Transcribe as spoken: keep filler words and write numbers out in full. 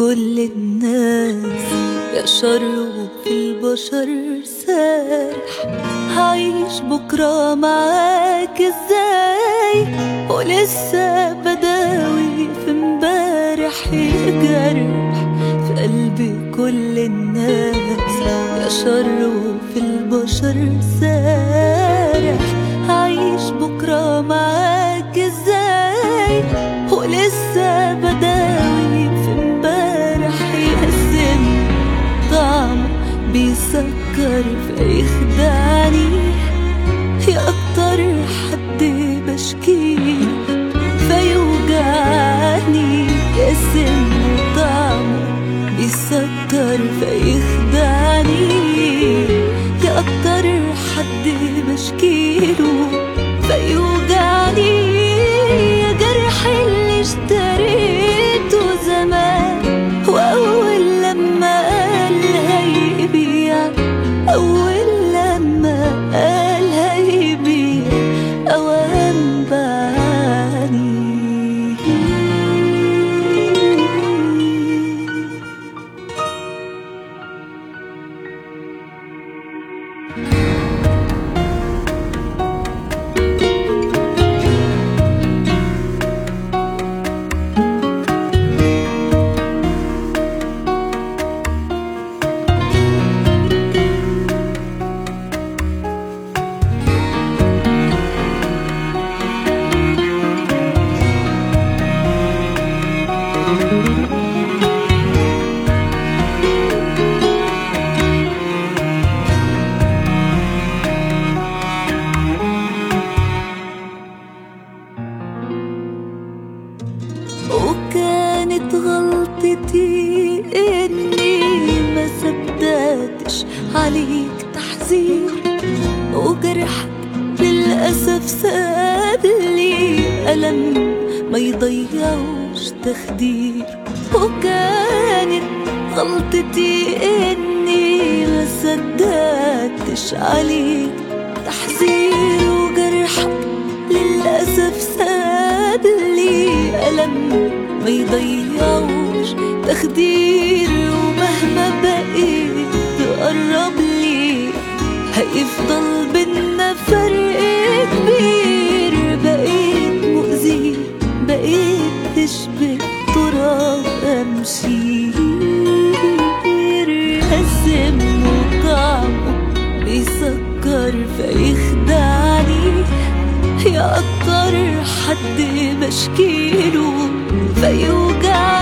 كل الناس يا شر وفي البشر سارح. هعيش بكرة معاك ازاي ولسه بداوي في امبارح يجرح في قلبي كل الناس يا شر وفي البشر سارح. هعيش بكرة معاك ازاي ولسه بداوي في امبارح يهزم طعمه بيسكر فيخدعني يا اكتر حد بشكيه فيوجعني. يهزم طعمه بيسكر فيخدعني يا اكتر حد بشكيله فيوجعني. يا جرح اللي اشتريته زمان واول لما قال هيبيع اول لما قال هيبيع اوام بعاني. وكانت غلطتي اني ما صدقتش عليك تحذير وجرحك للأسف سابلي ألم ما يضيعوش تخدير. وكانت غلطتي اني ما صدقتش عليك تحذير وجرحك للأسف سابلي ألم ما يضيعوش تخدير. ومهما بقيت تقرب لي هيفضل بينا فرق كبير. بقيت مؤذي بقيت تشبه تراب أمشير. يهزم وطعمه بيسكر فيخدعني يا أكتر حد بشكيله فيوجعني.